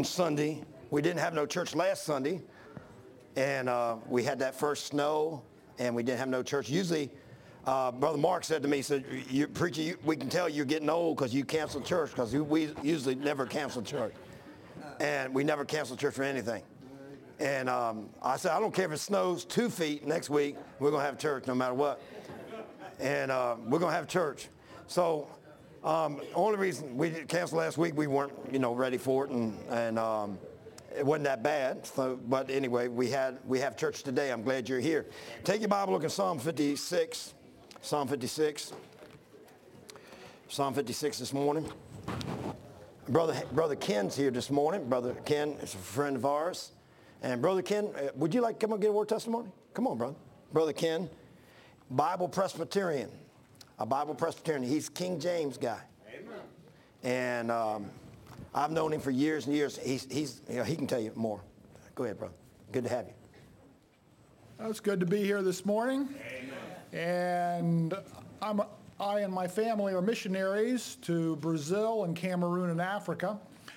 on Sunday. We didn't have no church last Sunday, and we had that first snow, and we didn't have no church. Usually, Brother Mark said to me, he said, preacher, we can tell you're getting old because you canceled church, because we usually never cancel church. And we never cancel church for anything. And I said, I don't care if it snows 2 feet next week, we're going to have church no matter what. And we're going to have church. So only reason we canceled last week, we weren't, ready for it, and it wasn't that bad. So, but anyway, we have church today. I'm glad you're here. Take your Bible, look at Psalm 56. Psalm 56. Psalm 56 this morning. Brother Ken's here this morning. Brother Ken is a friend of ours. And Brother Ken, would you like to come and get a word testimony? Come on, brother. Brother Ken, Bible Presbyterian. A Bible Presbyterian. He's King James guy. Amen. And I've known him for years and years. He can tell you more. Go ahead, brother. Good to have you. It's good to be here this morning. Amen. And I and my family are missionaries to Brazil and Cameroon and Africa.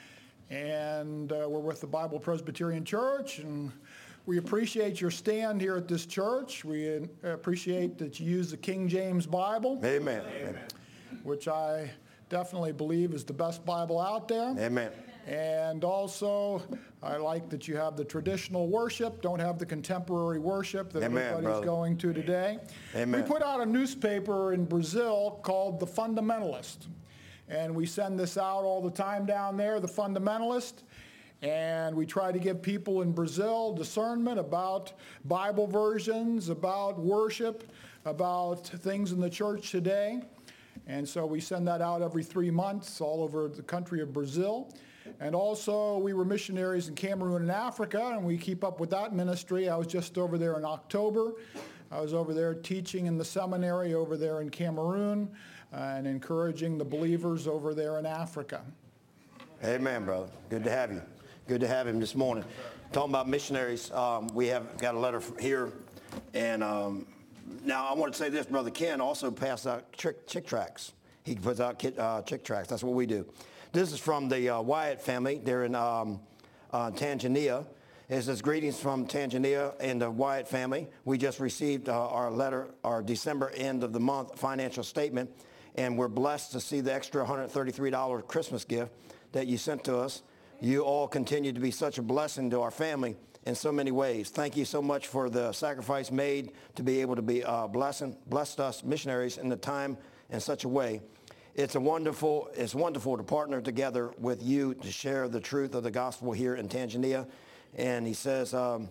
And we're with the Bible Presbyterian Church, and we appreciate your stand here at this church. We appreciate that you use the King James Bible. Amen. Which I definitely believe is the best Bible out there. Amen. And also, I like that you have the traditional worship, don't have the contemporary worship that everybody's going to today. Amen. We put out a newspaper in Brazil called The Fundamentalist. And we send this out all the time down there, The Fundamentalist. And we try to give people in Brazil discernment about Bible versions, about worship, about things in the church today. And so we send that out every 3 months all over the country of Brazil. And also, we were missionaries in Cameroon and Africa, and we keep up with that ministry. I was just over there in October. I was over there teaching in the seminary over there in Cameroon and encouraging the believers over there in Africa. Amen, brother. Good to have you. Good to have him this morning. Talking about missionaries, we have got a letter here. And now I want to say this, Brother Ken also passed out chick tracts. He puts out chick tracts. That's what we do. This is from the Wyatt family. They're in Tanzania. It says, greetings from Tanzania and the Wyatt family. We just received our letter, our December end of the month financial statement, and we're blessed to see the extra $133 Christmas gift that you sent to us. You all continue to be such a blessing to our family in so many ways. Thank you so much for the sacrifice made to be able to be blessed us missionaries in the time in such a way. It's wonderful to partner together with you to share the truth of the gospel here in Tanzania. And he says,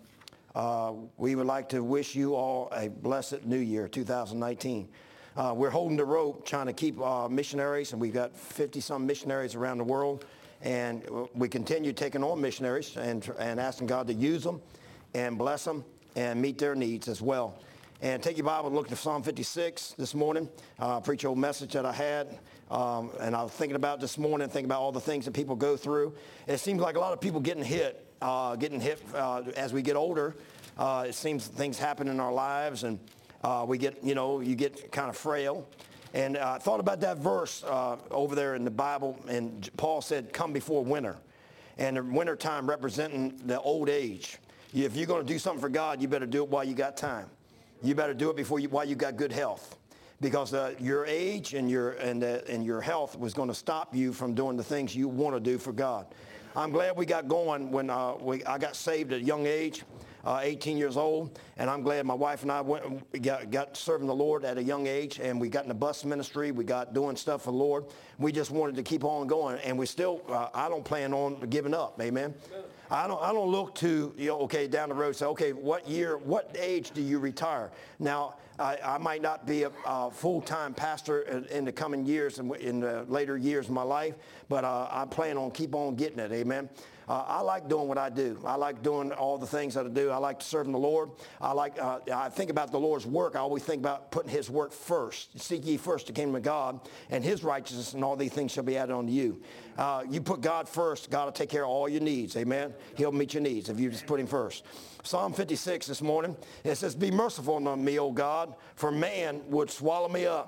we would like to wish you all a blessed new year, 2019. We're holding the rope, trying to keep missionaries, and we've got 50-some missionaries around the world. And we continue taking on missionaries and asking God to use them and bless them and meet their needs as well. And take your Bible and look at Psalm 56 this morning. Preach old message that I had. And I was thinking about this morning, thinking about all the things that people go through. It seems like a lot of people getting hit as we get older. It seems things happen in our lives, and we get, you get kind of frail. And I thought about that verse over there in the Bible, and Paul said, come before winter. And the winter time representing the old age. If you're going to do something for God, you better do it while you got time. You better do it while you got good health. Because your age and your health was going to stop you from doing the things you want to do for God. I'm glad we got going when I got saved at a young age, 18 years old, and I'm glad my wife and I got serving the Lord at a young age, and we got in the bus ministry. We got doing stuff for the Lord. We just wanted to keep on going, and we still, I don't plan on giving up, amen? I don't look to, down the road and say, okay, what age do you retire? Now, I might not be a full-time pastor in the coming years, in the later years of my life, but I plan on keep on getting it, amen? I like doing what I do. I like doing all the things that I do. I like serving the Lord. I think about the Lord's work. I always think about putting his work first. Seek ye first the kingdom of God and his righteousness, and all these things shall be added unto you. You put God first, God will take care of all your needs, amen? He'll meet your needs if you just put him first. Psalm 56 this morning, it says, be merciful unto me, O God, for man would swallow me up.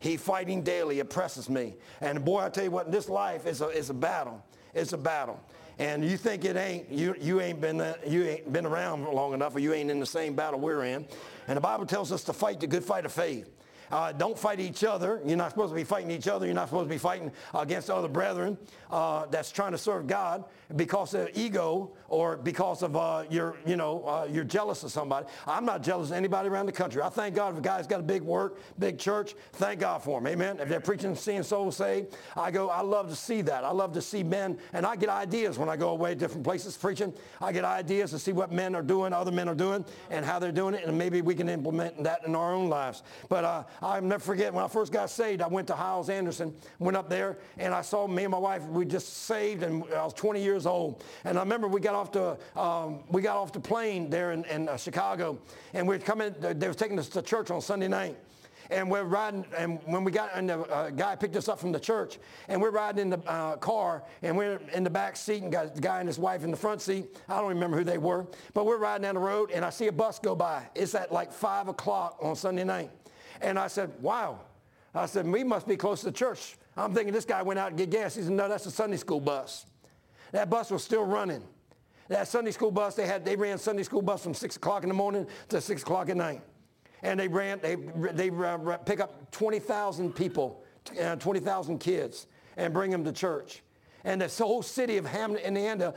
He fighting daily oppresses me. And boy, I tell you what, in this life, it's a battle. It's a battle. And you think it ain't, you ain't been around long enough, or you ain't in the same battle we're in. And the Bible tells us to fight the good fight of faith. Don't fight each other. You're not supposed to be fighting each other. You're not supposed to be fighting against other brethren that's trying to serve God because of ego or because of you're jealous of somebody. I'm not jealous of anybody around the country. I thank God if a guy's got a big work, big church, thank God for him. Amen. If they're preaching and seeing souls saved, I love to see that. I love to see men, and I get ideas when I go away to different places preaching. I get ideas to see what men are doing, other men are doing, and how they're doing it, and maybe we can implement that in our own lives. But I'll never forget when I first got saved, I went to Hiles Anderson, went up there, and I saw me and my wife, we just saved, and I was 20 years old. And I remember we got off the plane there in Chicago, and we were coming, they were taking us to church on Sunday night. And we're riding, and when we got in, the guy picked us up from the church, and we're riding in the car, and we're in the back seat, and got the guy and his wife in the front seat. I don't remember who they were, but we're riding down the road, and I see a bus go by. It's at like 5 o'clock on Sunday night. And I said, wow. I said, we must be close to the church. I'm thinking this guy went out to get gas. He said, no, that's a Sunday school bus. That bus was still running. That Sunday school bus, they ran Sunday school bus from 6 o'clock in the morning to 6 o'clock at night. And they pick up 20,000 people, 20,000 kids, and bring them to church. And the whole city of Hamlet,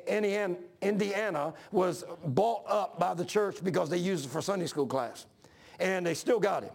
Indiana was bought up by the church because they used it for Sunday school class. And they still got it.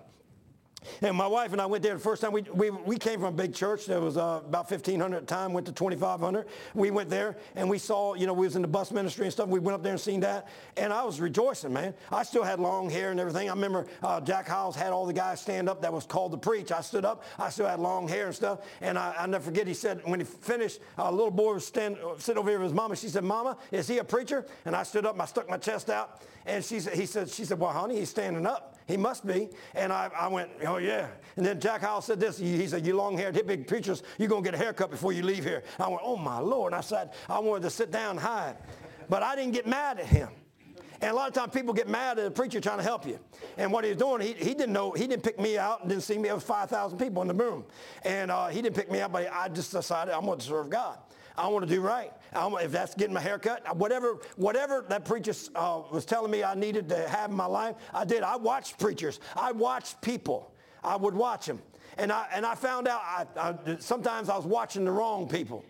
And my wife and I went there the first time. We came from a big church. There was about 1,500 at the time, went to 2,500. We went there, and we saw, we was in the bus ministry and stuff. We went up there and seen that, and I was rejoicing, man. I still had long hair and everything. I remember Jack Hiles had all the guys stand up that was called to preach. I stood up. I still had long hair and stuff, and I never forget, he said, when he finished, a little boy was sitting over here with his mama. She said, Mama, is he a preacher? And I stood up, and I stuck my chest out, and she said, well, honey, he's standing up. He must be. And I went, oh, yeah. And then Jack Howell said this. He said, you long-haired hippie preachers, you're going to get a haircut before you leave here. I went, oh, my Lord. And I said, I wanted to sit down and hide. But I didn't get mad at him. And a lot of times people get mad at a preacher trying to help you. And what he was doing, he didn't know, he didn't pick me out and didn't see me. There was 5,000 people in the room. And he didn't pick me out, but I just decided I'm going to serve God. I want to do right. If that's getting my hair cut, whatever that preacher was telling me I needed to have in my life, I did. I watched preachers. I watched people. I would watch them. And I found out sometimes I was watching the wrong people.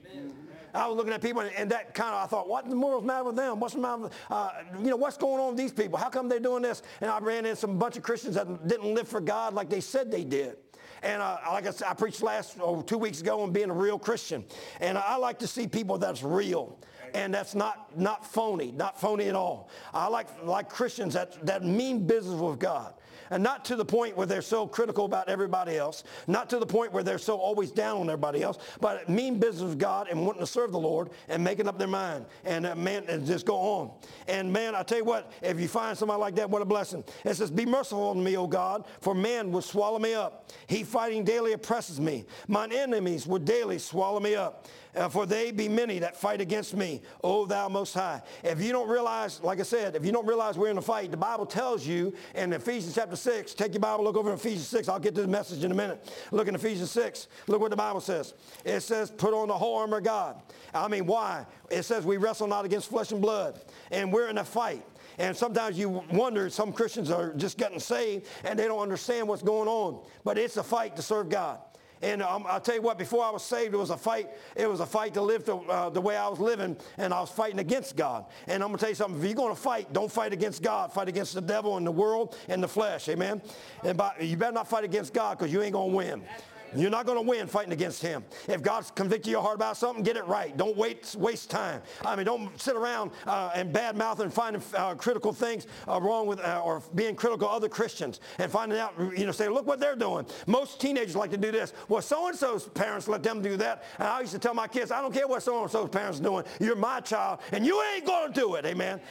I was looking at people, and that kind of, I thought, what in the world's the matter with them? What's the matter with, what's going on with these people? How come they're doing this? And I ran into a bunch of Christians that didn't live for God like they said they did. And like I said, I preached 2 weeks ago on being a real Christian. And I like to see people that's real. And that's not phony at all. I like Christians that mean business with God. And not to the point where they're so critical about everybody else, not to the point where they're so always down on everybody else, but mean business with God and wanting to serve the Lord and making up their mind. And and just go on. And man, I tell you what, if you find somebody like that, what a blessing. It says, be merciful unto me, O God, for man will swallow me up. He fighting daily oppresses me. Mine enemies would daily swallow me up. For they be many that fight against me, O thou most high. If you don't realize, like I said, if you don't realize we're in a fight, the Bible tells you in Ephesians chapter 6, take your Bible, look over in Ephesians 6. I'll get to the message in a minute. Look in Ephesians 6. Look what the Bible says. It says, put on the whole armor of God. I mean, why? It says we wrestle not against flesh and blood. And we're in a fight. And sometimes you wonder, some Christians are just getting saved and they don't understand what's going on. But it's a fight to serve God. And I'll tell you what, before I was saved, it was a fight. It was a fight to live the way I was living, and I was fighting against God. And I'm going to tell you something. If you're going to fight, don't fight against God. Fight against the devil and the world and the flesh. Amen? And you better not fight against God because you ain't going to win. You're not going to win fighting against him. If God's convicted your heart about something, get it right. Don't waste time. I mean, don't sit around and badmouth and finding critical things wrong with or being critical of other Christians and finding out, say, look what they're doing. Most teenagers like to do this. Well, so-and-so's parents let them do that. And I used to tell my kids, I don't care what so-and-so's parents are doing. You're my child, and you ain't going to do it. Amen.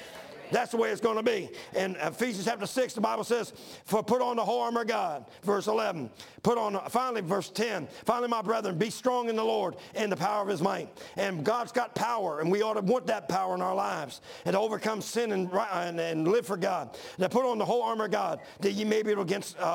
That's the way it's going to be. In Ephesians chapter 6, the Bible says, for put on the whole armor of God. Verse 11. Finally, verse 10. Finally, my brethren, be strong in the Lord and the power of his might. And God's got power, and we ought to want that power in our lives and to overcome sin and live for God. Now put on the whole armor of God that ye may be able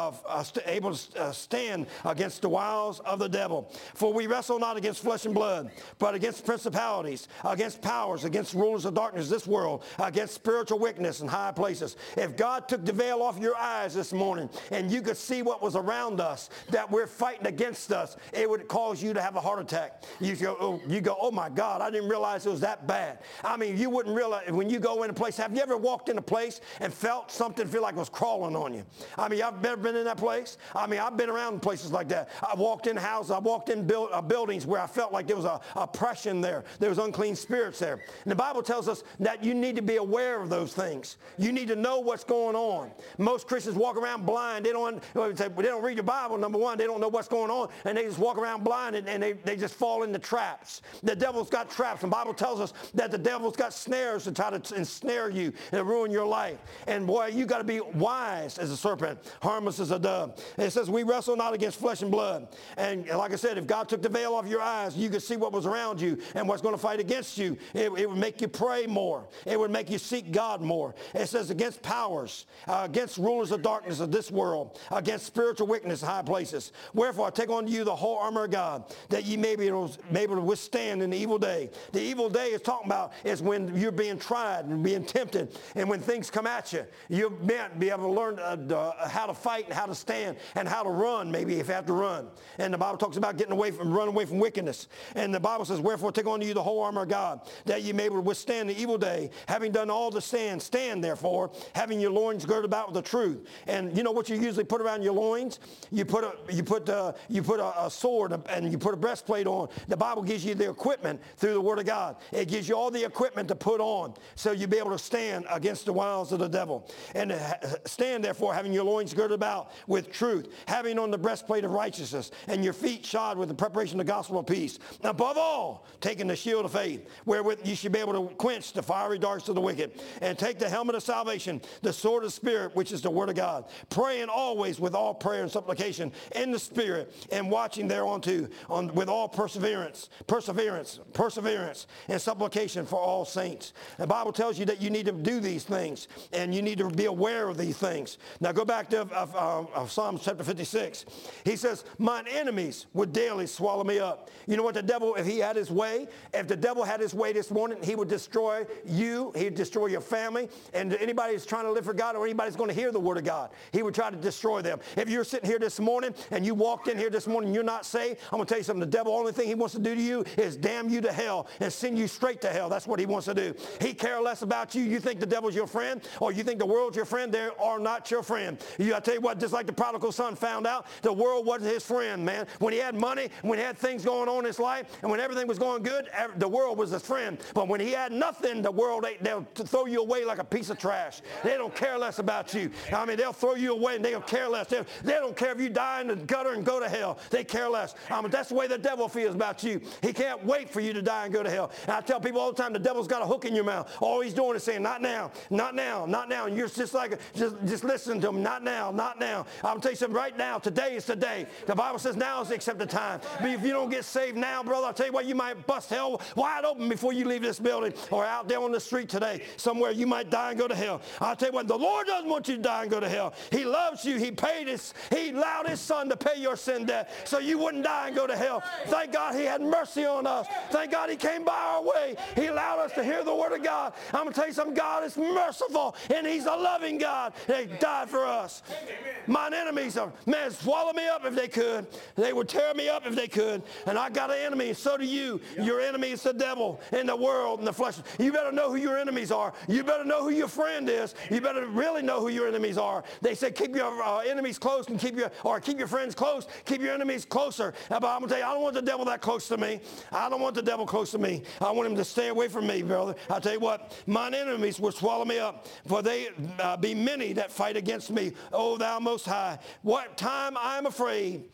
to stand against the wiles of the devil. For we wrestle not against flesh and blood, but against principalities, against powers, against rulers of darkness of this world, against spiritual wickedness in high places. If God took the veil off your eyes this morning and you could see what was around us, that we're fighting against us, it would cause you to have a heart attack. You go, oh my God, I didn't realize it was that bad. I mean, you wouldn't realize when you go in a place. Have you ever walked in a place and felt something feel like it was crawling on you? I mean, I've never been in that place. I mean, I've been around places like that. I walked in houses, I walked in buildings where I felt like there was a oppression there. There was unclean spirits there. And the Bible tells us that you need to be aware of those things. You need to know what's going on. Most Christians walk around blind. They don't read the Bible, number one. They don't know what's going on, and they just walk around blind, and they just fall into traps. The devil's got traps. The Bible tells us that the devil's got snares to try to ensnare you and ruin your life. And boy, you got to be wise as a serpent, harmless as a dove. And it says, we wrestle not against flesh and blood. And like I said, if God took the veil off your eyes, you could see what was around you and what's going to fight against you. It would make you pray more. It would make you seek God more. It says against powers, against rulers of darkness of this world, against spiritual wickedness in high places. Wherefore I take unto you the whole armor of God, that ye may be able to withstand in the evil day. The evil day is talking about is when you're being tried and being tempted, and when things come at you. You'll be able to learn how to fight and how to stand and how to run, maybe if you have to run. And the Bible talks about running away from wickedness. And the Bible says, wherefore take unto you the whole armor of God, that ye may be able to withstand the evil day, having done all to stand. Stand therefore, having your loins girded about with the truth. And you know what you usually put around your loins? You put a sword and you put a breastplate on. The Bible gives you the equipment through the Word of God. It gives you all the equipment to put on so you'll be able to stand against the wiles of the devil. And stand therefore, having your loins girded about with truth, having on the breastplate of righteousness, and your feet shod with the preparation of the gospel of peace. Above all, taking the shield of faith, wherewith you should be able to quench the fiery darts of the wicked, and take the helmet of salvation, the sword of the Spirit, which is the Word of God, praying always with all prayer and supplication in the Spirit, and watching thereunto with all perseverance, and supplication for all saints. The Bible tells you that you need to do these things, and you need to be aware of these things. Now go back to Psalms chapter 56. He says, mine enemies would daily swallow me up. You know what, the devil, if the devil had his way this morning, he would destroy you, he'd destroy your family, and anybody who's trying to live for God or anybody's going to hear the Word of God, he would try to destroy them. If you're sitting here this morning and you walked in here this morning and you're not saved, I'm going to tell you something. The devil, only thing he wants to do to you is damn you to hell and send you straight to hell. That's what he wants to do. He cares less about you. You think the devil's your friend, or you think the world's your friend. They are not your friend. I tell you what, just like the prodigal son found out, the world wasn't his friend, man. When he had money, when he had things going on in his life, and when everything was going good, the world was his friend. But when he had nothing, the world, they'll throw you away like a piece of trash. They don't care less about you. I mean, they'll throw you away and they'll care less. They don't care if you die in the gutter and go to hell. They care less. That's the way the devil feels about you. He can't wait for you to die and go to hell. And I tell people all the time, the devil's got a hook in your mouth. All he's doing is saying, not now, not now, not now. And you're just like, just listen to him. Not now, not now. I'm tell you something right now. Today is the day. The Bible says now is the accepted time. But if you don't get saved now, brother, I'll tell you what, you might bust hell wide open before you leave this building, or out there on the street today. Somewhere you might die and go to hell. I'll tell you what, the Lord doesn't want you to die and go to hell. He loves you. He allowed his son to pay your sin debt so you wouldn't die and go to hell. Thank God he had mercy on us. Thank God he came by our way. He allowed us to hear the word of God. I'm going to tell you something. God is merciful, and he's a loving God. He died for us. Mine enemies swallow me up if they could. They would tear me up if they could. And I got an enemy, and so do you. Your enemy is the devil and the world and the flesh. You better know who your enemies are. You better know who your friend is. You better really know who your enemies are. They say keep your enemies close and keep your friends close. Keep your enemies closer. But I'm going to tell you, I don't want the devil that close to me. I don't want the devil close to me. I want him to stay away from me, brother. I'll tell you what, mine enemies will swallow me up, for they be many that fight against me, O thou most high. What time I am afraid,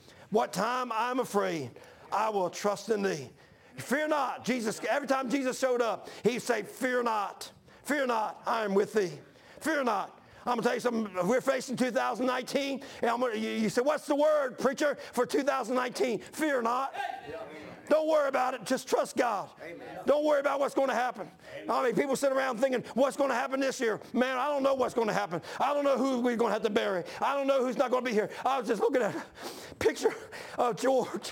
I will trust in thee. Fear not. Jesus, every time Jesus showed up, he'd say, fear not. Fear not, I am with thee. Fear not. I'm going to tell you something. We're facing 2019. And you say, what's the word, preacher, for 2019? Fear not. Don't worry about it. Just trust God. Amen. Don't worry about what's going to happen. I mean, people sit around thinking, what's going to happen this year? Man, I don't know what's going to happen. I don't know who we're going to have to bury. I don't know who's not going to be here. I was just looking at a picture of George.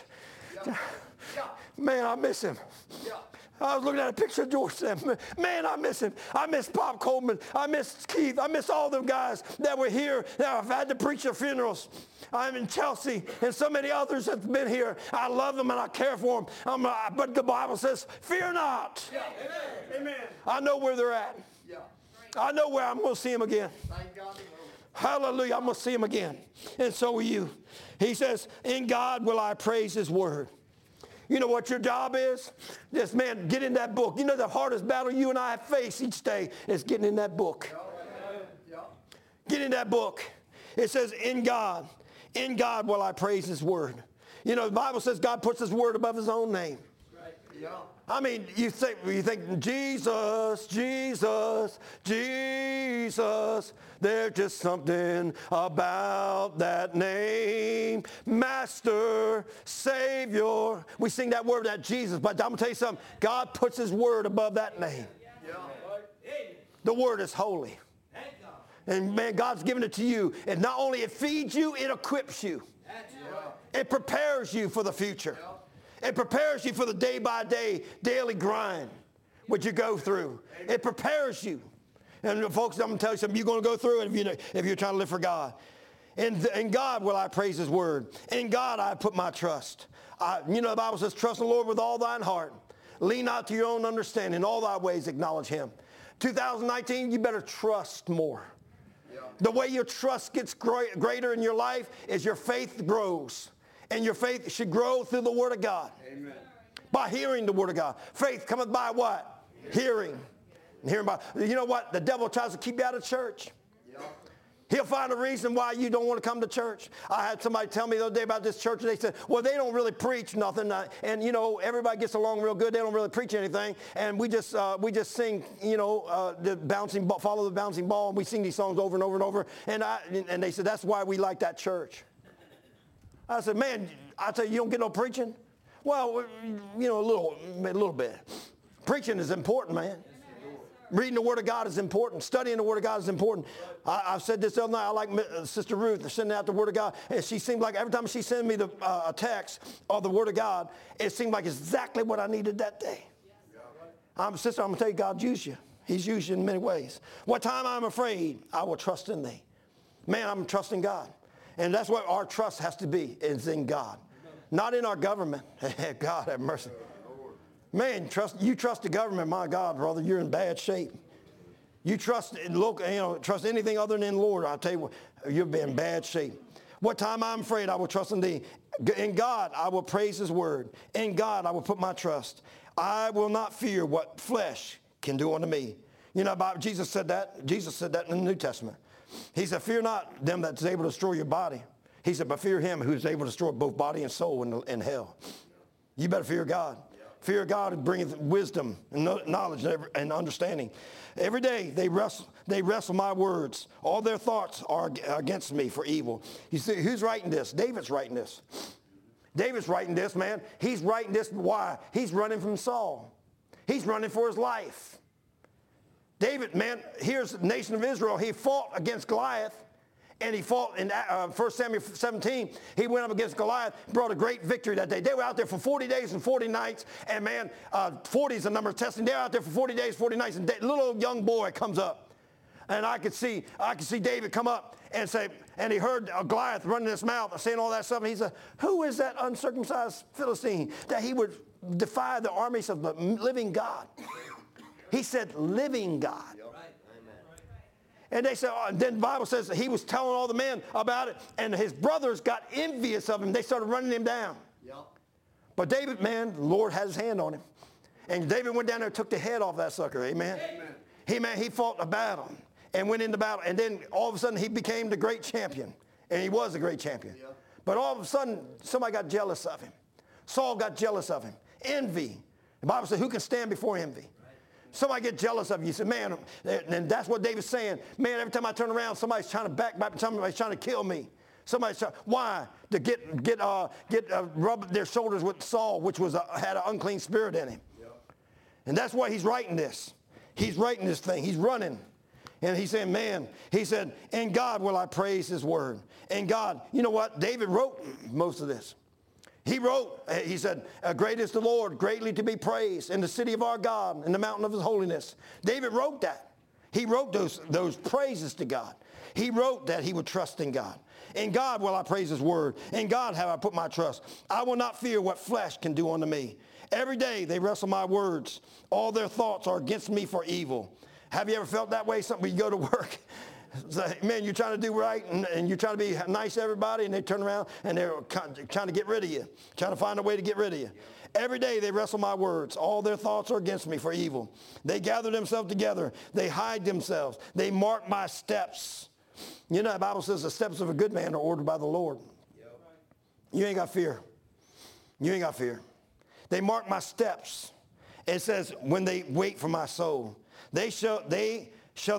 Man, I miss him. I was looking at a picture of George Sam. Man, I miss him. I miss Bob Coleman. I miss Keith. I miss all them guys that were here. That I've had to preach their funerals. I'm in Chelsea and so many others that have been here. I love them and I care for them. But the Bible says, fear not. Yeah. Amen. I know where they're at. Yeah. I know where I'm going to see them again. Thank God. Hallelujah. I'm going to see them again. And so will you. He says, in God will I praise his word. You know what your job is? Just, man, get in that book. You know the hardest battle you and I face each day is getting in that book. Get in that book. It says, in God will I praise his word. You know, the Bible says God puts his word above his own name. I mean, you think Jesus, Jesus, Jesus. There's just something about that name. Master, Savior. We sing that word, that Jesus. But I'm going to tell you something. God puts his word above that name. The word is holy. And man, God's given it to you. And not only it feeds you, it equips you. It prepares you for the future. It prepares you for the day-by-day, daily grind which you go through. It prepares you. And folks, I'm going to tell you something. You're going to go through it if you're trying to live for God. In God will I praise his word. In God I put my trust. You know the Bible says, trust in the Lord with all thine heart. Lean not to your own understanding. In all thy ways acknowledge him. 2019, you better trust more. Yeah. The way your trust gets greater in your life is your faith grows. And your faith should grow through the word of God. Amen. By hearing the word of God. Faith cometh by what? Hearing. And hearing by. You know what? The devil tries to keep you out of church. Yeah. He'll find a reason why you don't want to come to church. I had somebody tell me the other day about this church, and they said, well, they don't really preach nothing. And, you know, everybody gets along real good. They don't really preach anything. And we just sing, you know, the bouncing ball, follow the bouncing ball. And we sing these songs over and over and over. And they said, that's why we like that church. I said, man, I tell you, you don't get no preaching? Well, you know, a little bit. Preaching is important, man. Reading the Word of God is important. Studying the Word of God is important. I've said this the other night. I like Sister Ruth sending out the Word of God. And she seemed like every time she sent me a text of the Word of God, it seemed like exactly what I needed that day. Sister, I'm going to tell you, God used you. He's used you in many ways. What time I'm afraid, I will trust in thee. Man, I'm trusting God. And that's what our trust has to be, is in God. Not in our government. God have mercy. Man, you trust the government, my God, brother, you're in bad shape. You trust anything other than the Lord, I'll tell you what, you'll be in bad shape. What time I'm afraid, I will trust in thee. In God, I will praise his word. In God, I will put my trust. I will not fear what flesh can do unto me. You know, Jesus said that. Jesus said that in the New Testament. He said, fear not them that's able to destroy your body. He said, but fear him who's able to destroy both body and soul in hell. You better fear God. Fear God bringeth wisdom and knowledge and understanding. Every day they wrestle my words. All their thoughts are against me for evil. You see, who's writing this? David's writing this. David's writing this, man. He's writing this. Why? He's running from Saul. He's running for his life. David, man, here's the nation of Israel. He fought against Goliath, and he fought in 1 Samuel 17. He went up against Goliath, brought a great victory that day. They were out there for 40 days and 40 nights, and man, 40 is the number of testing. They're out there for 40 days, 40 nights, and little young boy comes up, and I could see David come up and say, and he heard Goliath running his mouth and saying all that stuff, and he said, who is that uncircumcised Philistine that he would defy the armies of the living God? He said, living God. And they said, then the Bible says that he was telling all the men about it, and his brothers got envious of him. They started running him down. Yep. But David, man, the Lord had his hand on him. And David went down there and took the head off that sucker. Amen. He fought a battle and went into battle. And then all of a sudden he became the great champion. And he was a great champion. Yep. But all of a sudden somebody got jealous of him. Saul got jealous of him. Envy. The Bible says, who can stand before envy? Somebody get jealous of you. You say, man, and that's what David's saying. Man, every time I turn around, somebody's trying to backbite, somebody's trying to kill me. Somebody's trying, why? To rub their shoulders with Saul, which had an unclean spirit in him. Yep. And that's why he's writing this. He's writing this thing. He's running. And he's saying, man, he said, in God will I praise his word. In God, you know what? David wrote most of this. He wrote, he said, great is the Lord, greatly to be praised, in the city of our God, in the mountain of his holiness. David wrote that. He wrote those praises to God. He wrote that he would trust in God. In God will I praise his word. In God have I put my trust. I will not fear what flesh can do unto me. Every day they wrestle my words. All their thoughts are against me for evil. Have you ever felt that way? Something you go to work, man, you're trying to do right and you're trying to be nice to everybody, and they turn around and they're trying to get rid of you, trying to find a way to get rid of you. Every day they wrestle my words. All their thoughts are against me for evil. They gather themselves together. They hide themselves. They mark my steps. You know, the Bible says the steps of a good man are ordered by the Lord. You ain't got fear. You ain't got fear. They mark my steps. It says, when they wait for my soul, shall they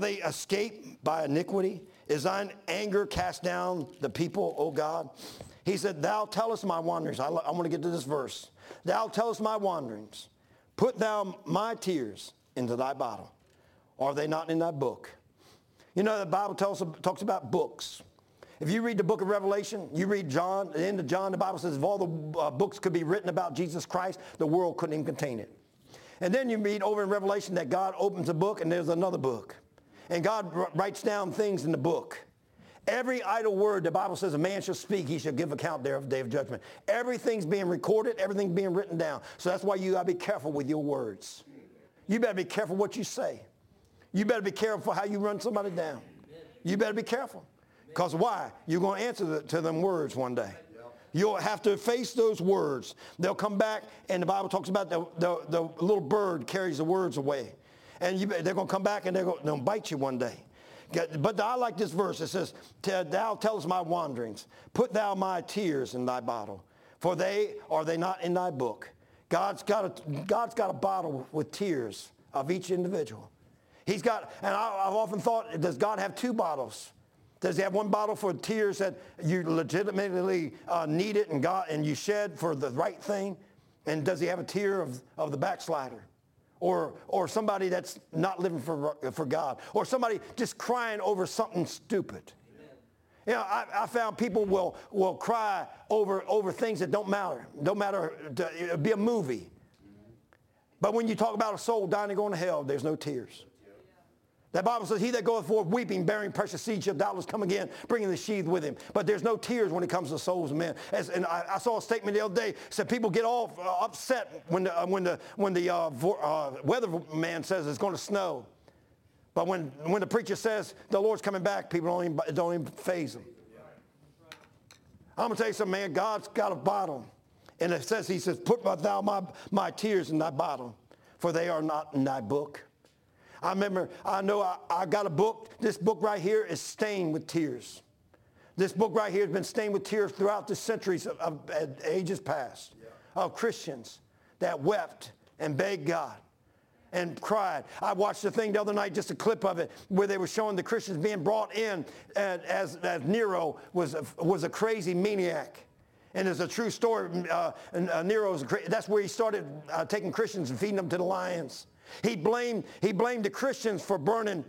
escape by iniquity? Is thine anger cast down the people, O God? He said, thou tellest my wanderings. I want to get to this verse. Thou tellest my wanderings. Put thou my tears into thy bottle. Are they not in thy book? You know, the Bible talks about books. If you read the book of Revelation, you read John, the end of John, the Bible says if all the books could be written about Jesus Christ, the world couldn't even contain it. And then you read over in Revelation that God opens a book and there's another book. And God writes down things in the book. Every idle word, the Bible says, a man shall speak, he shall give account thereof the day of judgment. Everything's being recorded, everything's being written down. So that's why you got to be careful with your words. You better be careful what you say. You better be careful how you run somebody down. You better be careful. Because why? You're going to answer to them words one day. You'll have to face those words. They'll come back, and the Bible talks about the little bird carries the words away. And they're going to come back, and they'll bite you one day. But I like this verse. It says, thou tellest my wanderings. Put thou my tears in thy bottle. For are they not in thy book? God's got a bottle with tears of each individual. He's got, and I've often thought, does God have two bottles? Does he have one bottle for tears that you legitimately need it and you shed for the right thing? And does he have a tear of the backslider? Or somebody that's not living for God? Or somebody just crying over something stupid? Amen. You know, I found people will cry over things that don't matter. Don't matter, it'll be a movie. But when you talk about a soul dying and going to hell, there's no tears. That Bible says, he that goeth forth weeping, bearing precious seed, shall doubtless come again, bringing the sheath with him. But there's no tears when it comes to souls of men. And I saw a statement the other day, said people get all upset when the weatherman says it's going to snow. But when the preacher says the Lord's coming back, people don't even faze them. I'm going to tell you something, man. God's got a bottle. And it says, he says, put thou my tears in thy bottle, for they are not in thy book. I got a book. This book right here is stained with tears. This book right here has been stained with tears throughout the centuries of ages past, of Christians that wept and begged God and cried. I watched the thing the other night, just a clip of it, where they were showing the Christians being brought in as Nero was a crazy maniac. And it's a true story. Nero that's where he started taking Christians and feeding them to the lions. He blamed the Christians for burning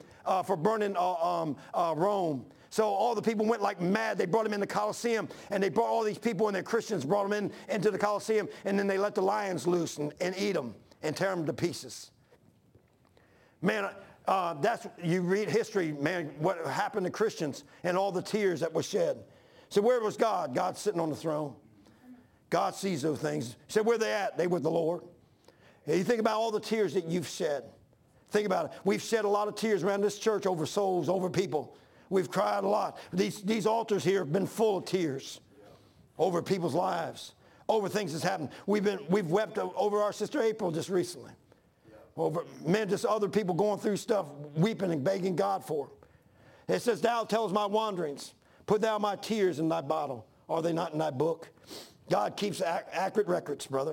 Rome. So all the people went like mad. They brought him in the Colosseum, and they brought all these people and their Christians brought them into the Colosseum, and then they let the lions loose and eat them and tear them to pieces. Man, you read history, man, what happened to Christians and all the tears that were shed. So where was God? God's sitting on the throne. God sees those things. So where they at? They with the Lord. You think about all the tears that you've shed. Think about it. We've shed a lot of tears around this church over souls, over people. We've cried a lot. These altars here have been full of tears over people's lives, over things that's happened. We've wept over our sister April just recently. Over, man, just other people going through stuff, weeping and begging God for. It says, thou tellest my wanderings. Put thou my tears in thy bottle. Are they not in thy book? God keeps accurate records, brother.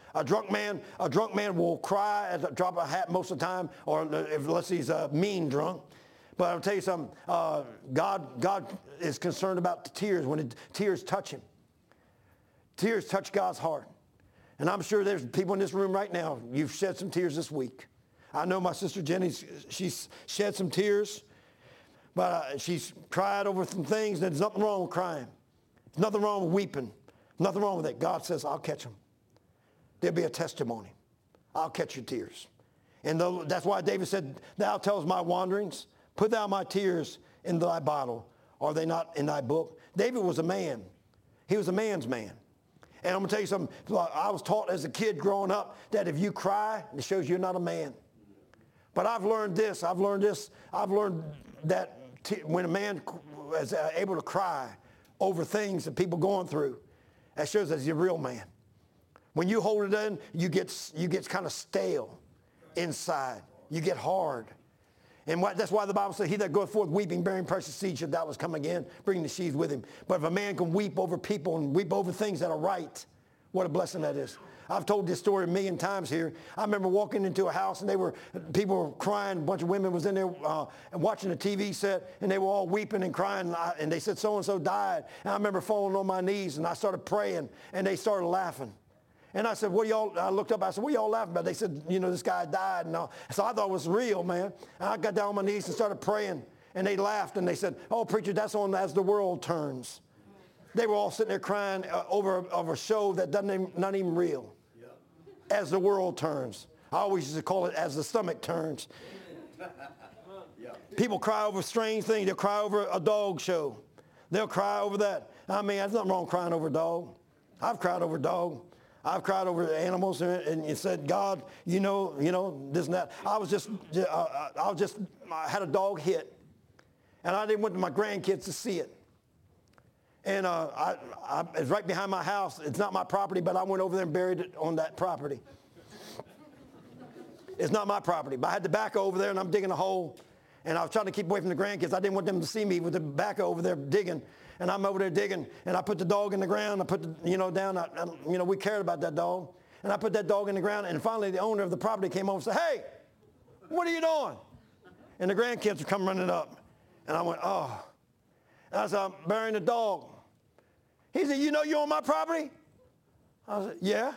A drunk man will cry at the drop of a hat most of the time, or unless he's a mean drunk. But I'll tell you something, God is concerned about the tears when tears touch him. Tears touch God's heart. And I'm sure there's people in this room right now, you've shed some tears this week. I know my sister Jenny, she's shed some tears, but she's cried over some things. There's nothing wrong with crying. There's nothing wrong with weeping. Nothing wrong with it. God says, I'll catch them. There'll be a testimony. I'll catch your tears. And that's why David said, thou tells my wanderings, put thou my tears in thy bottle. Are they not in thy book? David was a man. He was a man's man. And I'm going to tell you something. I was taught as a kid growing up that if you cry, it shows you're not a man. But I've learned this. I've learned that when a man is able to cry over things that people going through, that shows that he's a real man. When you hold it in, you get kind of stale inside. You get hard. And that's why the Bible says, he that goeth forth weeping, bearing precious seed, shall doubtless come again, bringing the sheaves with him. But if a man can weep over people and weep over things that are right, what a blessing that is. I've told this story a million times here. I remember walking into a house and people were crying. A bunch of women was in there and watching a TV set, and they were all weeping and crying. And they said so-and-so died. And I remember falling on my knees, and I started praying, and they started laughing. And I said, I looked up, I said, what are y'all laughing about? They said, this guy died. And so I thought it was real, man. And I got down on my knees and started praying. And they laughed, and they said, oh, preacher, that's on As the World Turns. They were all sitting there crying over a show that not even real. As the World Turns. I always used to call it As the Stomach Turns. People cry over strange things. They'll cry over a dog show. They'll cry over that. I mean, there's nothing wrong with crying over a dog. I've cried over a dog. I've cried over animals, and you said, God, this and that. I had a dog hit, and I didn't want my grandkids to see it. And it's right behind my house. It's not my property, but I went over there and buried it on that property. It's not my property, but I had the backhoe over there, and I'm digging a hole. And I was trying to keep away from the grandkids. I didn't want them to see me with the backhoe over there digging. And I'm over there digging, and I put the dog in the ground. I put down. We cared about that dog. And I put that dog in the ground, and finally the owner of the property came over and said, hey, what are you doing? And the grandkids would come running up. And I went, oh. And I said, I'm burying the dog. He said, you know you're on my property? I said, yeah.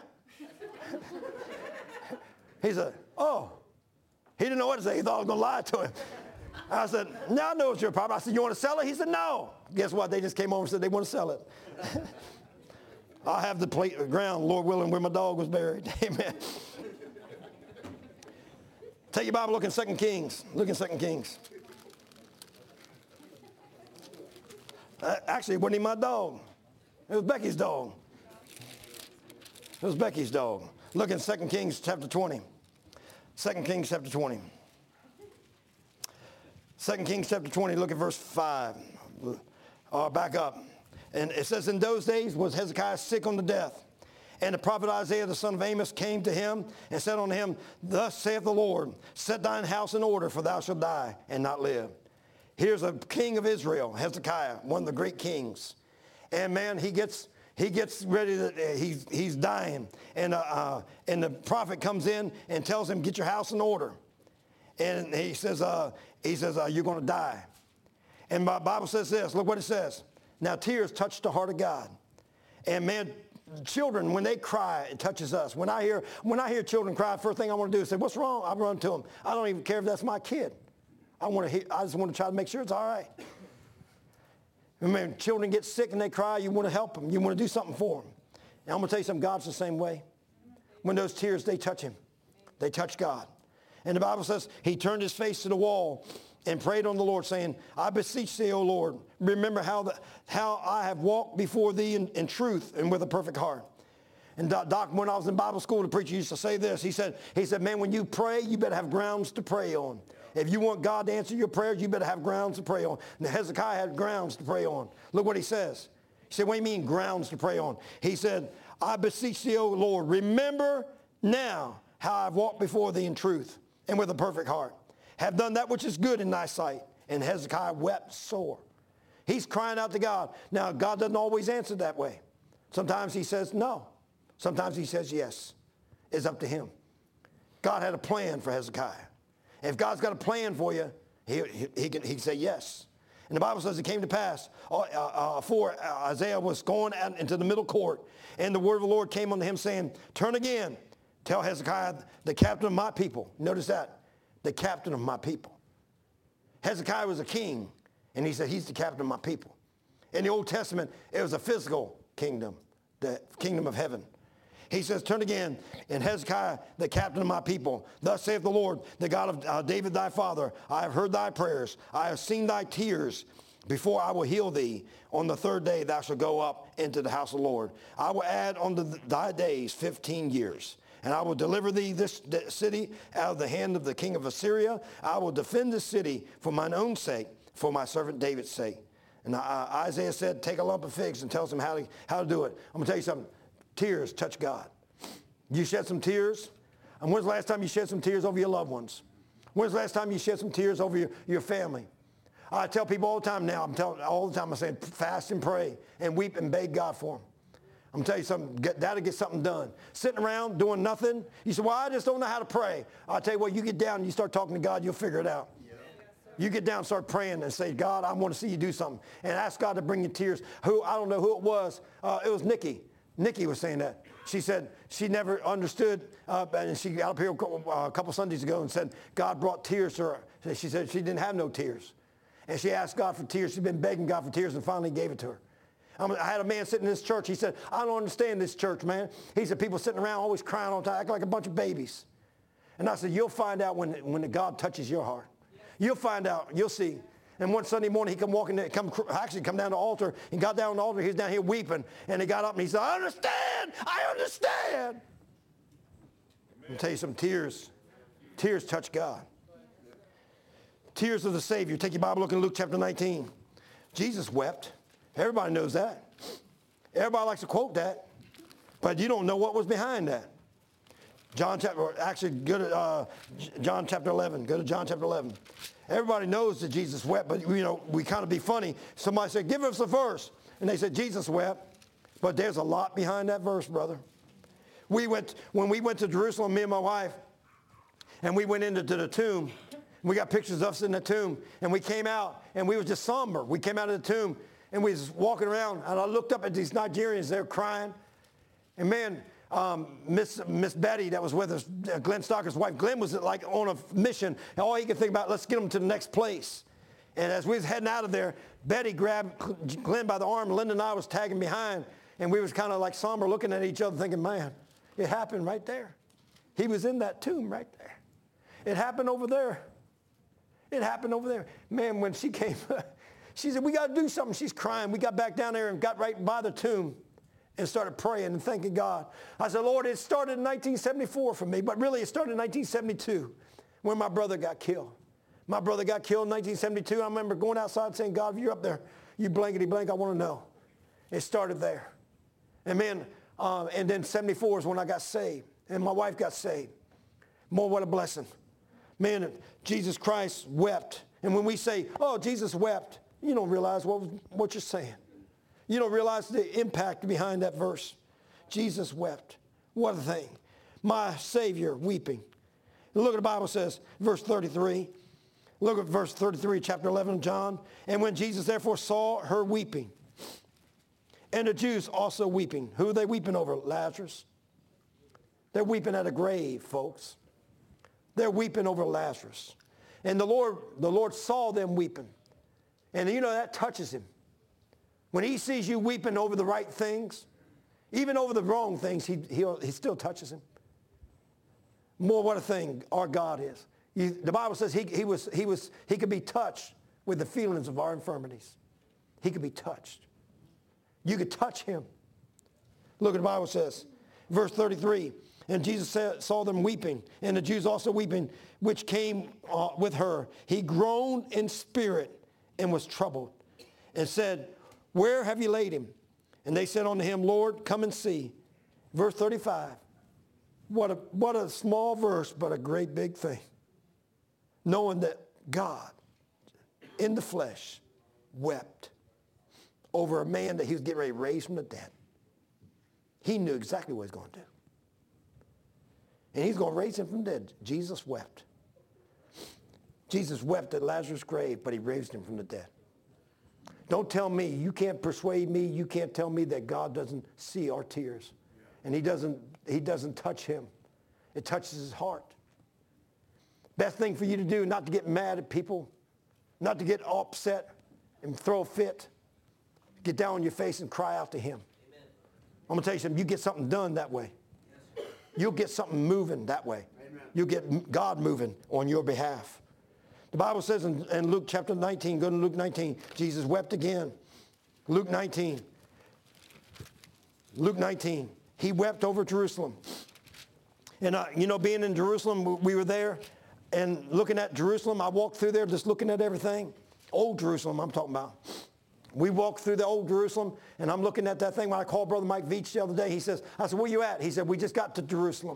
He said, oh. He didn't know what to say. He thought I was going to lie to him. I said, now I know it's your property. I said, you want to sell it? He said, no. Guess what? They just came over and said they want to sell it. I'll have the ground, Lord willing, where my dog was buried. Amen. Take your Bible, look in 2 Kings. Look in 2 Kings. Actually, it wasn't even my dog. It was Becky's dog. It was Becky's dog. Look in 2 Kings chapter 20. 2 Kings chapter 20. 2 Kings chapter 20, look at verse 5. Back up. And it says, in those days was Hezekiah sick unto death. And the prophet Isaiah the son of Amos came to him and said unto him, thus saith the Lord, set thine house in order, for thou shalt die and not live. Here's a king of Israel, Hezekiah, one of the great kings. And man, he gets ready to, he's dying. And the prophet comes in and tells him, get your house in order. And he says, you're going to die. And my Bible says this, look what it says. Now tears touch the heart of God. And man, children, when they cry, it touches us. When I hear children cry, first thing I want to do is say, what's wrong? I run to them. I don't even care if that's my kid. I just want to try to make sure it's all right. When children get sick and they cry, you want to help them. You want to do something for them. And I'm going to tell you something, God's the same way. When those tears, they touch him. They touch God. And the Bible says he turned his face to the wall and prayed on the Lord, saying, I beseech thee, O Lord, remember how I have walked before thee in truth and with a perfect heart. And Doc, when I was in Bible school, the preacher used to say this. He said, man, when you pray, you better have grounds to pray on. If you want God to answer your prayers, you better have grounds to pray on. And Hezekiah had grounds to pray on. Look what he says. He said, what do you mean grounds to pray on? He said, I beseech thee, O Lord, remember now how I've walked before thee in truth and with a perfect heart. Have done that which is good in thy sight. And Hezekiah wept sore. He's crying out to God. Now, God doesn't always answer that way. Sometimes he says no. Sometimes he says yes. is up to him. God had a plan for Hezekiah. If God's got a plan for you, he can say yes. And the Bible says it came to pass for Isaiah was going out into the middle court, and the word of the Lord came unto him saying, turn again, tell Hezekiah, the captain of my people. Notice that, the captain of my people. Hezekiah was a king, and he said, he's the captain of my people. In the Old Testament, it was a physical kingdom, the kingdom of heaven. He says, turn again, and Hezekiah, the captain of my people. Thus saith the Lord, the God of David thy father, I have heard thy prayers. I have seen thy tears. Before I will heal thee, on the third day thou shalt go up into the house of the Lord. I will add unto thy days 15 years. And I will deliver thee this city out of the hand of the king of Assyria. I will defend this city for mine own sake, for my servant David's sake. And Isaiah said, take a lump of figs and tell them how to do it. I'm going to tell you something. Tears touch God. You shed some tears? And when's the last time you shed some tears over your loved ones? When's the last time you shed some tears over your family? I tell people all the time now, I'm telling all the time, I say, fast and pray and weep and beg God for them. I'm going to tell you something, that'll get something done. Sitting around doing nothing, you say, well, I just don't know how to pray. I'll tell you what, you get down and you start talking to God, you'll figure it out. You get down and start praying and say, God, I want to see you do something. And ask God to bring you tears. I don't know who it was. It was Nikki. Nikki was saying that. She said she never understood, and she got up here a couple Sundays ago and said God brought tears to her. She said she didn't have no tears. And she asked God for tears. She'd been begging God for tears and finally gave it to her. I had a man sitting in this church. He said, I don't understand this church, man. He said, people sitting around always crying all the time, acting like a bunch of babies. And I said, you'll find out when God touches your heart. You'll find out. You'll see. And one Sunday morning, he come walking, come down the altar, and got down on the altar. He was down here weeping, and he got up and he said, I understand. I'll tell you some tears. Tears touch God. Tears of the Savior. Take your Bible, look in Luke chapter 19. Jesus wept. Everybody knows that. Everybody likes to quote that, but you don't know what was behind that. John chapter 11. Go to John chapter 11. Everybody knows that Jesus wept, but we kind of be funny. Somebody said, give us a verse. And they said, Jesus wept. But there's a lot behind that verse, brother. When we went to Jerusalem, me and my wife, and we went into the tomb, we got pictures of us in the tomb, and we came out, and we was just somber. We came out of the tomb, and we was walking around, and I looked up at these Nigerians, they were crying. And man, Miss Betty that was with us, Glenn Stocker's wife, Glenn was like on a mission, and all he could think about, let's get them to the next place. And as we was heading out of there, Betty grabbed Glenn by the arm, Linda and I was tagging behind, and we was kind of like somber looking at each other thinking, man, it happened right there. He was in that tomb right there. It happened over there. It happened over there. Man, when she came, she said, we got to do something. She's crying. We got back down there and got right by the tomb and started praying and thanking God. I said, Lord, it started in 1974 for me, but really it started in 1972 when my brother got killed. My brother got killed in 1972. I remember going outside saying, God, if you're up there, you blankety blank, I want to know. It started there. And man, and then 74 is when I got saved, and my wife got saved. More, what a blessing. Man, Jesus Christ wept. And when we say, oh, Jesus wept, you don't realize what you're saying. You don't realize the impact behind that verse. Jesus wept. What a thing. My Savior weeping. Look at the Bible says, verse 33. Look at verse 33, chapter 11 of John. And when Jesus therefore saw her weeping, and the Jews also weeping. Who are they weeping over? Lazarus. They're weeping at a grave, folks. They're weeping over Lazarus. And the Lord saw them weeping. And that touches him. When he sees you weeping over the right things, even over the wrong things, he still touches him. More, what a thing our God is. The Bible says he could be touched with the feelings of our infirmities. He could be touched. You could touch him. Look at the Bible says, verse 33, and Jesus saw them weeping, and the Jews also weeping, which came with her. He groaned in spirit and was troubled, and said, where have you laid him? And they said unto him, Lord, come and see. Verse 35. What a small verse, but a great big thing. Knowing that God, in the flesh, wept over a man that he was getting ready to raise from the dead. He knew exactly what he was going to do. And he's going to raise him from the dead. Jesus wept. Jesus wept at Lazarus' grave, but he raised him from the dead. Don't tell me, you can't persuade me, you can't tell me that God doesn't see our tears. And he doesn't touch him. It touches his heart. Best thing for you to do, not to get mad at people, not to get upset and throw a fit. Get down on your face and cry out to him. Amen. I'm going to tell you something, you get something done that way. Yes. You'll get something moving that way. Amen. You'll get God moving on your behalf. The Bible says in Luke chapter 19, go to Luke 19, Jesus wept again. Luke 19. Luke 19. He wept over Jerusalem. And, being in Jerusalem, we were there. And looking at Jerusalem, I walked through there just looking at everything. Old Jerusalem, I'm talking about. We walked through the old Jerusalem, and I'm looking at that thing. When I called Brother Mike Veach the other day, I said, where you at? He said, we just got to Jerusalem.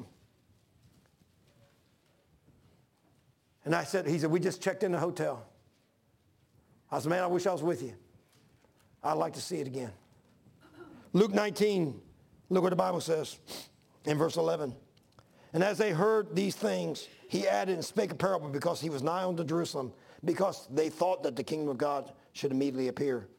And he said, we just checked in the hotel. I said, man, I wish I was with you. I'd like to see it again. Luke 19, look what the Bible says in verse 11. And as they heard these things, he added and spake a parable because he was nigh unto Jerusalem, because they thought that the kingdom of God should immediately appear.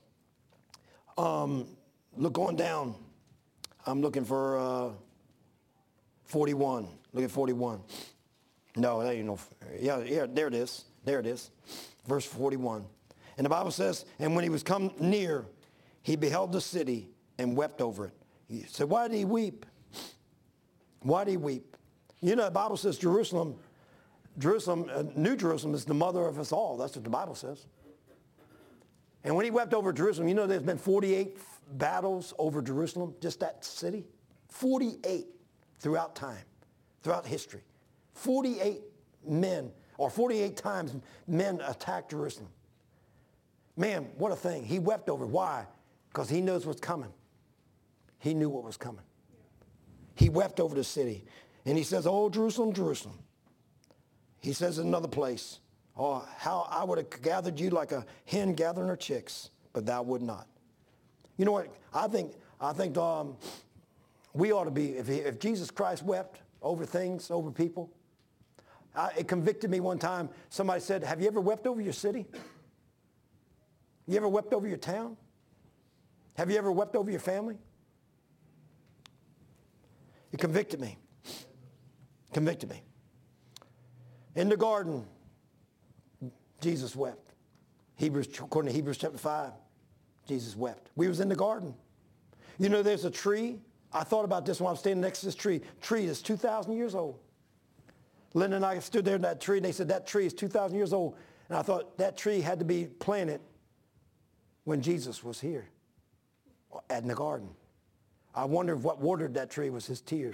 Look going down. I'm looking for 41. Look at 41. No, that ain't no. Yeah, there it is. There it is. Verse 41. And the Bible says, and when he was come near, he beheld the city and wept over it. He said, why did he weep? Why did he weep? The Bible says Jerusalem, New Jerusalem is the mother of us all. That's what the Bible says. And when he wept over Jerusalem, there's been 48 battles over Jerusalem, just that city. 48 throughout time, throughout history. 48 men, or 48 times men attacked Jerusalem. Man, what a thing. He wept over it. Why? Because he knows what's coming. He knew what was coming. He wept over the city. And he says, oh, Jerusalem, Jerusalem. He says in another place, oh, how I would have gathered you like a hen gathering her chicks, but thou would not. You know what? I think we ought to be, if Jesus Christ wept over things, over people, it convicted me one time. Somebody said, have you ever wept over your city? You ever wept over your town? Have you ever wept over your family? It convicted me. Convicted me. In the garden, Jesus wept. According to Hebrews chapter 5, Jesus wept. We was in the garden. There's a tree. I thought about this when I was standing next to this tree. Tree is 2,000 years old. Linda and I stood there in that tree, and they said, that tree is 2,000 years old. And I thought that tree had to be planted when Jesus was here in the garden. I wonder if what watered that tree was his tears.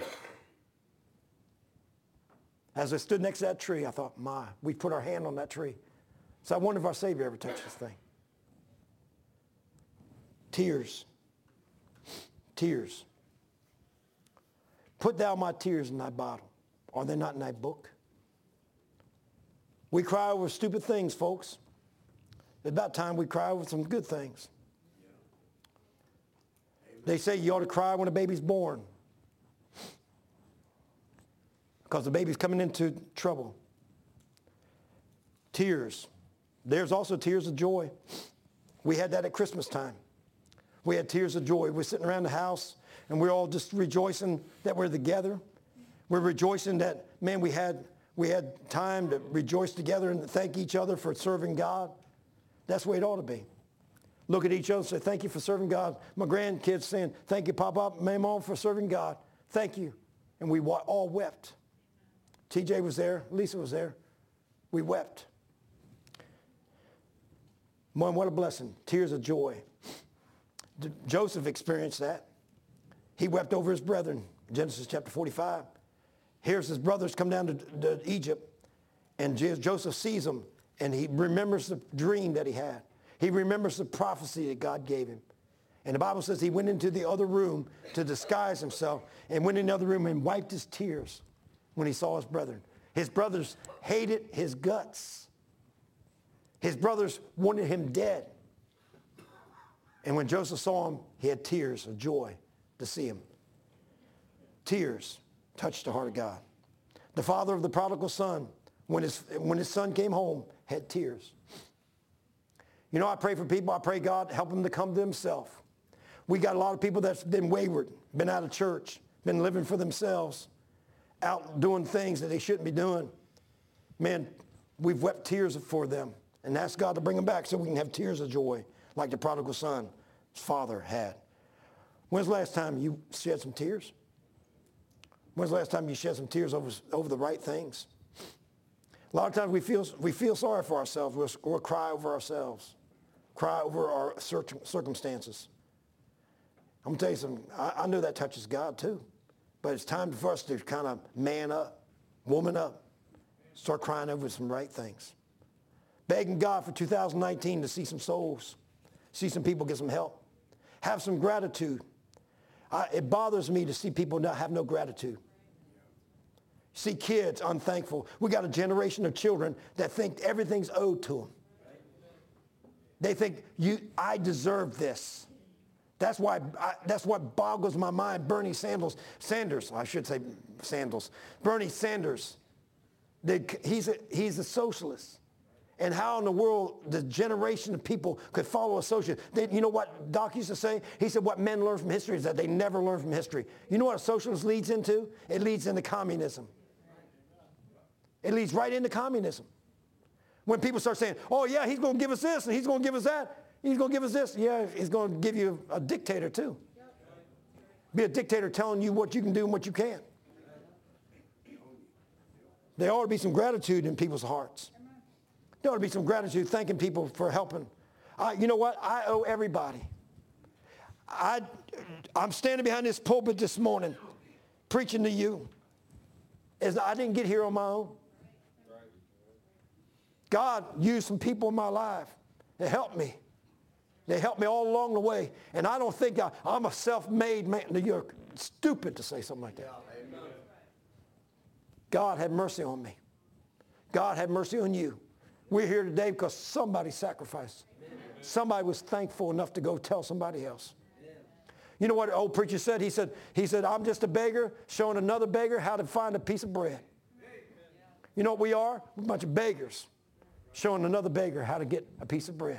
As I stood next to that tree, I thought, we put our hand on that tree. So I wonder if our Savior ever touched this thing. Tears. Tears. Put thou my tears in thy bottle. Are they not in thy book? We cry over stupid things, folks. It's about time we cry over some good things. They say you ought to cry when a baby's born, because the baby's coming into trouble. Tears. There's also tears of joy. We had that at Christmas time. We had tears of joy. We're sitting around the house, and we're all just rejoicing that we're together. We're rejoicing that, man, we had time to rejoice together and thank each other for serving God. That's the way it ought to be. Look at each other and say, thank you for serving God. My grandkids saying, thank you, Papa, Mama, for serving God. Thank you. And we all wept. TJ was there. Lisa was there. We wept. Man, what a blessing. Tears of joy. Joseph experienced that. He wept over his brethren. Genesis chapter 45. Here's his brothers come down to Egypt, and Joseph sees them, and he remembers the dream that he had. He remembers the prophecy that God gave him. And the Bible says he went into the other room to disguise himself, and went in the other room and wiped his tears when he saw his brethren. His brothers hated his guts. His brothers wanted him dead. And when Joseph saw him, he had tears of joy to see him. Tears touched the heart of God. The father of the prodigal son, when his son came home, had tears. You know, I pray for people. I pray God help them to come to themselves. We got a lot of people that's been wayward, been out of church, been living for themselves, out doing things that they shouldn't be doing. Man, we've wept tears for them and asked God to bring them back so we can have tears of joy like the prodigal son's father had. When's the last time you shed some tears? When's the last time you shed some tears over the right things? A lot of times we feel sorry for ourselves. We'll cry over ourselves, cry over our circumstances. I'm going to tell you something. I know that touches God too. But it's time for us to kind of man up, woman up, start crying over some right things. Begging God for 2019 to see some souls, see some people get some help, have some gratitude. It bothers me to see people not have no gratitude. See kids unthankful. We got a generation of children that think everything's owed to them. They think, I deserve this. That's what boggles my mind. Bernie Sanders, I should say Sandals. Bernie Sanders, he's a socialist. And how in the world the generation of people could follow a socialist? You know what Doc used to say? He said what men learn from history is that they never learn from history. You know what a socialist leads into? It leads into communism. It leads right into communism. When people start saying, oh yeah, he's going to give us this and he's going to give us that. He's going to give us this. Yeah, he's going to give you a dictator too. Be a dictator telling you what you can do and what you can't. There ought to be some gratitude in people's hearts. There ought to be some gratitude thanking people for helping. You know what? I owe everybody. I'm standing behind this pulpit this morning preaching to you. I didn't get here on my own. God used some people in my life to help me. They helped me all along the way. And I don't think I'm a self-made man. You're stupid to say something like that. God had mercy on me. God had mercy on you. We're here today because somebody sacrificed. Somebody was thankful enough to go tell somebody else. You know what the old preacher said? He said, I'm just a beggar showing another beggar how to find a piece of bread. You know what we are? We're a bunch of beggars showing another beggar how to get a piece of bread.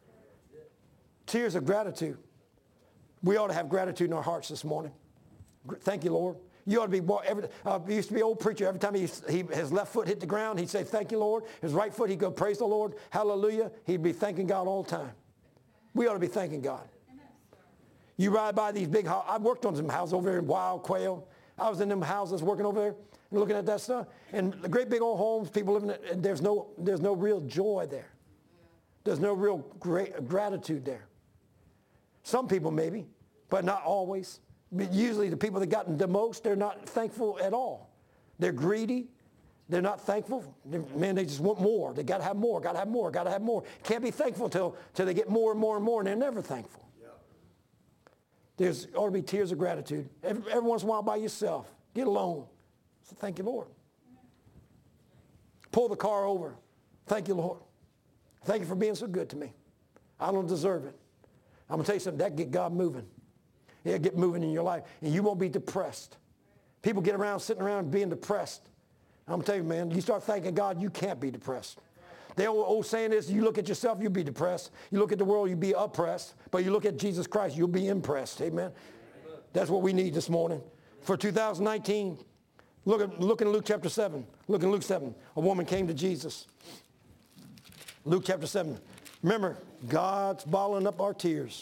Tears of gratitude. We ought to have gratitude in our hearts this morning. Thank you, Lord. You ought to be, used to be an old preacher. Every time his left foot hit the ground, he'd say, thank you, Lord. His right foot, he'd go, praise the Lord, hallelujah. He'd be thanking God all the time. We ought to be thanking God. You ride by these big houses. I've worked on some houses over there in Wild Quail. I was in them houses working over there and looking at that stuff. And the great big old homes, people living in it, and there's no real joy there. There's no real gratitude there. Some people maybe, but not always. Usually the people that got the most, they're not thankful at all. They're greedy. They're not thankful. Man, they just want more. They got to have more, got to have more, got to have more. Can't be thankful till they get more and more and more, and they're never thankful. There ought to be tears of gratitude. Every once in a while by yourself. Get alone. So thank you, Lord. Pull the car over. Thank you, Lord. Thank you for being so good to me. I don't deserve it. I'm going to tell you something. That get God moving. It'll get moving in your life. And you won't be depressed. People get around, sitting around being depressed. I'm going to tell you, man, you start thanking God, you can't be depressed. The old saying is, you look at yourself, you'll be depressed. You look at the world, you'll be oppressed. But you look at Jesus Christ, you'll be impressed. Amen? That's what we need this morning. For 2019, look in Luke chapter 7. Look in Luke 7. A woman came to Jesus. Luke chapter 7. Remember, God's bottling up our tears.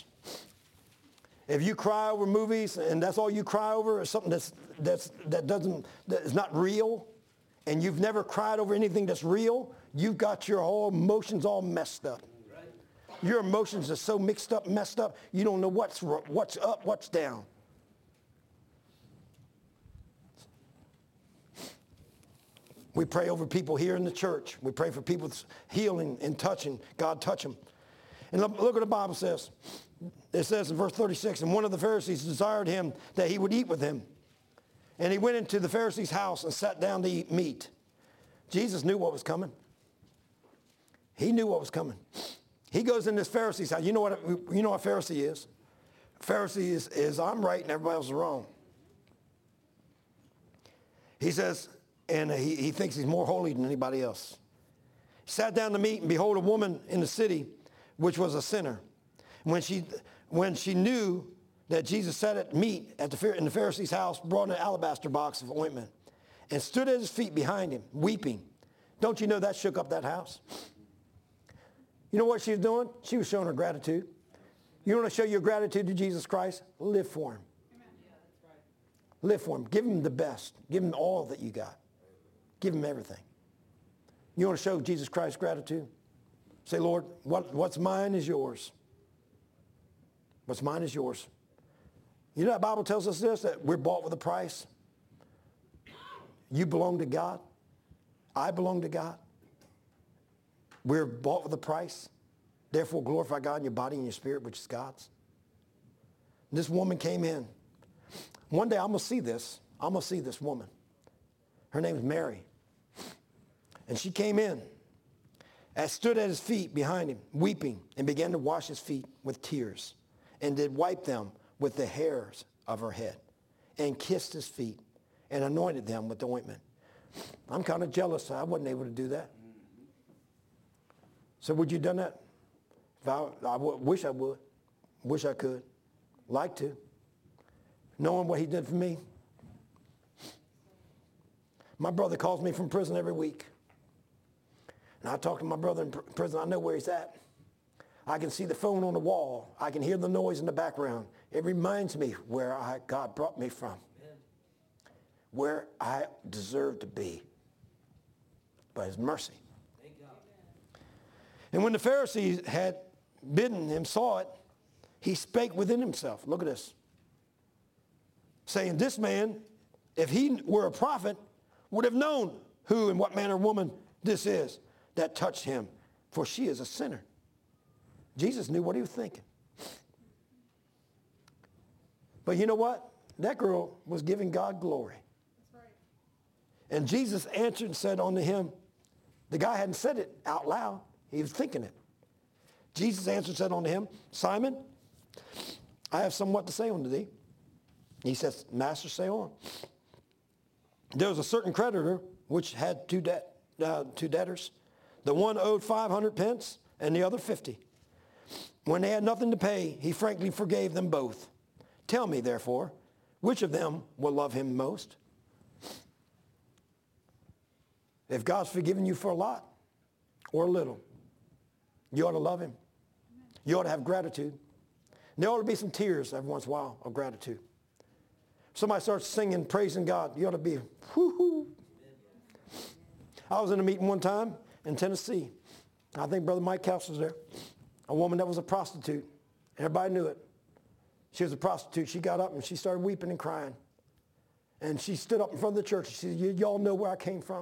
If you cry over movies and that's all you cry over, or something that is not real, and you've never cried over anything that's real, you've got your whole emotions all messed up. Your emotions are so mixed up, messed up, you don't know what's up, what's down. We pray over people here in the church. We pray for people's healing and touching. God touch them. And look what the Bible says. It says in verse 36, and one of the Pharisees desired him that he would eat with him. And he went into the Pharisee's house and sat down to eat meat. Jesus knew what was coming. He knew what was coming. He goes in this Pharisee's house. You know what a Pharisee is? A Pharisee is I'm right and everybody else is wrong. He says, and he thinks he's more holy than anybody else. He sat down to meat, and behold, a woman in the city, which was a sinner. When she knew that Jesus sat at meat in the Pharisee's house, brought an alabaster box of ointment, and stood at his feet behind him, weeping. Don't you know that shook up that house? You know what she was doing? She was showing her gratitude. You want to show your gratitude to Jesus Christ? Live for him. Live for him. Give him the best. Give him all that you got. Give him everything. You want to show Jesus Christ gratitude? Say, Lord, what's mine is yours. What's mine is yours. You know that Bible tells us this, that we're bought with a price. You belong to God. I belong to God. We're bought with a price. Therefore, glorify God in your body and your spirit, which is God's. This woman came in. One day I'm going to see this. I'm going to see this woman. Her name is Mary. And she came in and stood at his feet behind him, weeping, and began to wash his feet with tears, and did wipe them with the hairs of her head, and kissed his feet, and anointed them with the ointment. I'm kind of jealous. I wasn't able to do that. So would you have done that? Wish I would. Wish I could. Like to. Knowing what he did for me. My brother calls me from prison every week. And I talk to my brother in prison. I know where he's at. I can see the phone on the wall. I can hear the noise in the background. It reminds me where God brought me from. Where I deserve to be. By his mercy. And when the Pharisees had bidden him, saw it, he spake within himself. Look at this. Saying, this man, if he were a prophet, would have known who and what manner of woman this is that touched him, for she is a sinner. Jesus knew what he was thinking. But you know what? That girl was giving God glory. That's right. And Jesus answered and said unto him, the guy hadn't said it out loud. He was thinking it. Jesus answered and said unto him, Simon, I have somewhat to say unto thee. He says, Master, say on. There was a certain creditor which had two debtors. The one owed 500 pence and the other 50. When they had nothing to pay, he frankly forgave them both. Tell me, therefore, which of them will love him most? If God's forgiven you for a lot or a little, you ought to love him. You ought to have gratitude. There ought to be some tears every once in a while of gratitude. Somebody starts singing, praising God, you ought to be, whoo-hoo. I was in a meeting one time in Tennessee. I think Brother Mike Kels was there. A woman that was a prostitute. Everybody knew it. She was a prostitute. She got up and she started weeping and crying. And she stood up in front of the church and she said, y'all know where I came from.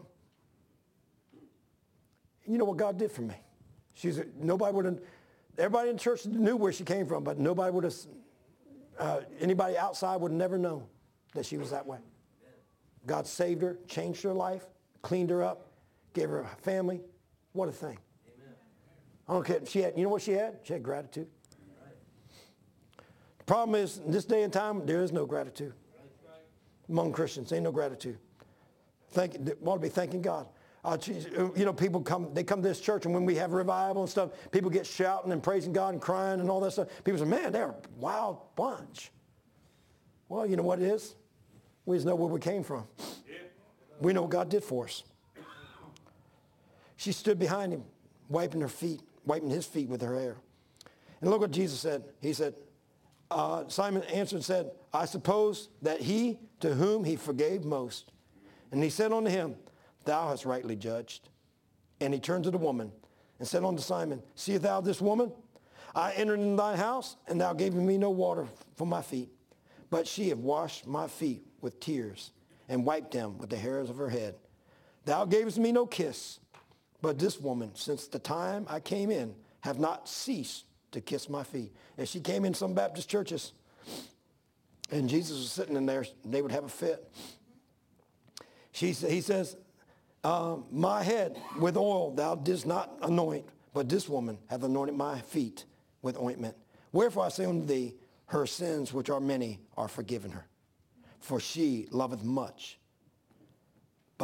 You know what God did for me. Everybody in church knew where she came from, but nobody would have, anybody outside would have never known that she was that way. God saved her, changed her life, cleaned her up, gave her a family. What a thing. Amen. I don't care. You know what she had? She had gratitude. Right. The problem is, in this day and time, there is no gratitude. Right. Among Christians, ain't no gratitude. We ought to be thanking God. You know, people come to this church, and when we have revival and stuff, people get shouting and praising God and crying and all that stuff. People say, man, they're a wild bunch. Well, you know what it is? We just know where we came from. Yeah. We know what God did for us. She stood behind him, wiping his feet with her hair. And look what Jesus said. He said, Simon answered and said, I suppose that he to whom he forgave most. And he said unto him, thou hast rightly judged. And he turned to the woman and said unto Simon, seest thou this woman? I entered into thy house, and thou gavest me no water for my feet. But she hath washed my feet with tears, and wiped them with the hairs of her head. Thou gavest me no kiss, but this woman, since the time I came in, have not ceased to kiss my feet. And she came in some Baptist churches, and Jesus was sitting in there, and they would have a fit. He says, my head with oil thou didst not anoint, but this woman hath anointed my feet with ointment. Wherefore I say unto thee, her sins, which are many, are forgiven her. For she loveth much.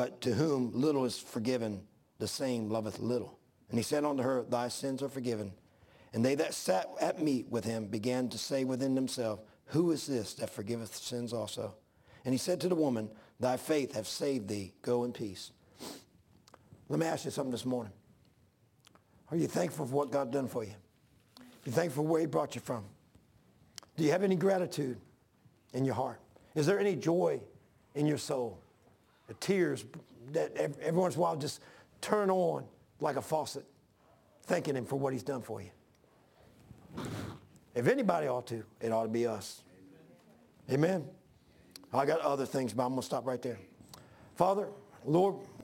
but to whom little is forgiven, the same loveth little. And he said unto her, thy sins are forgiven. And they that sat at meat with him began to say within themselves, who is this that forgiveth sins also? And he said to the woman, thy faith hath saved thee. Go in peace. Let me ask you something this morning. Are you thankful for what God done for you? You thankful for where he brought you from? Do you have any gratitude in your heart? Is there any joy in your soul? The tears that every once in a while just turn on like a faucet, thanking him for what he's done for you. If anybody ought to, it ought to be us. Amen. I got other things, but I'm going to stop right there. Father, Lord,